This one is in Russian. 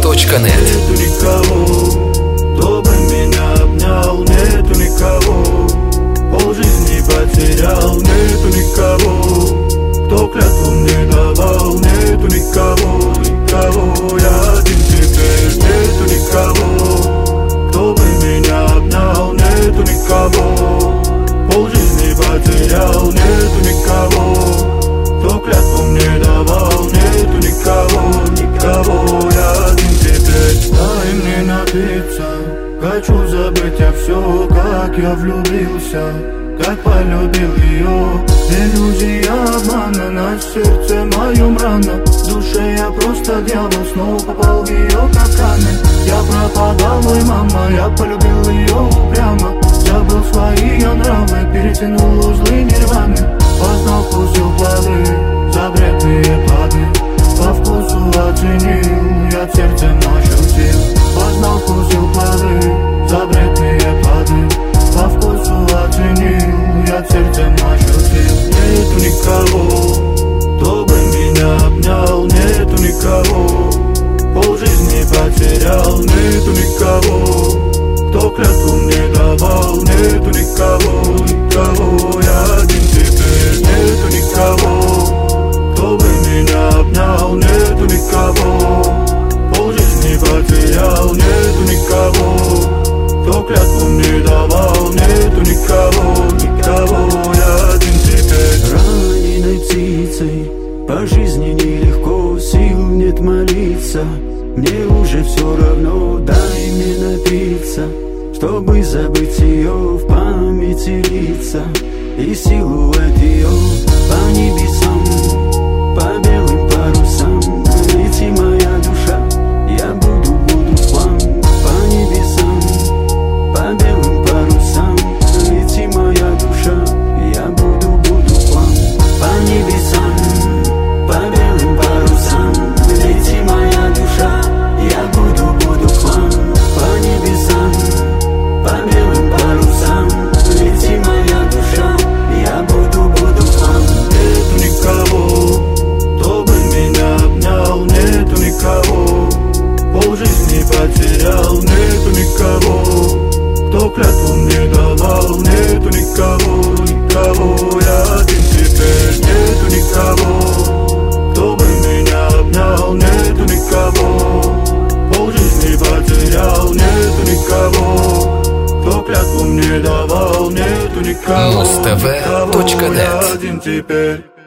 Нету никого, кто бы меня обнял. Нету никого, полжизни потерял. Нету никого, кто клятву мне давал. Нету никого, никого, я один теперь. Нету никого, кто бы меня обнял. Нету никого, полжизни потерял. Нету никого, кто клятву мне давал. Нету никого, никого, я один теперь. Дай мне напиться, хочу забыть я все, как я влюбился, как полюбил ее. Иллюзия обмана, на сердце моем рана. В душе я просто дьявол, снова попал в ее капканы. Я пропадал, ой, мама, я полюбил ее упрямо. Забыл свои я нравы, перетянул узлы нирваны. Познал, вкусил плоды, запретные плоды. По вкусу оценил, я сердцем ощутил. Познал, вкусил плоды, запретные плоды. По вкусу оценил, я сердцем ощутил. Нету никого, кто бы меня обнял. Нету никого, полжизни потерял. Нету никого, кто клятву мне давал. Нету никого, никого, я один теперь. Нету никого, кто бы меня обнял. Нету никого, полжизни потерял. Нету никого, кто клятву мне давал. Нету никого, никого, я один теперь. Раненой птицей по жизни нелегко, сил нет молиться. Мне уже все равно, дай мне напиться, чтобы забыть ее, в памяти лица и силуэт ее. По небесам, по белым парусам лети моя душа, я буду к вам. По небесам, по белым парусам лети моя душа, я буду к вам. По небесам, по белым парусам лети моя душа, я буду к вам. По небесам, по белым парусам лети моя душа, я буду к вам. Нету никого, кто бы меня обнял. Нету никого, полжизни потерял. Нету никого, кто клятву мне давал. Нету никого, никого, я один теперь. Нету никого, кто бы меня обнял. Нету никого, полжизни потерял. Нету никого, кто клятву мне давал. Нету никого, Mustv.net. я один теперь.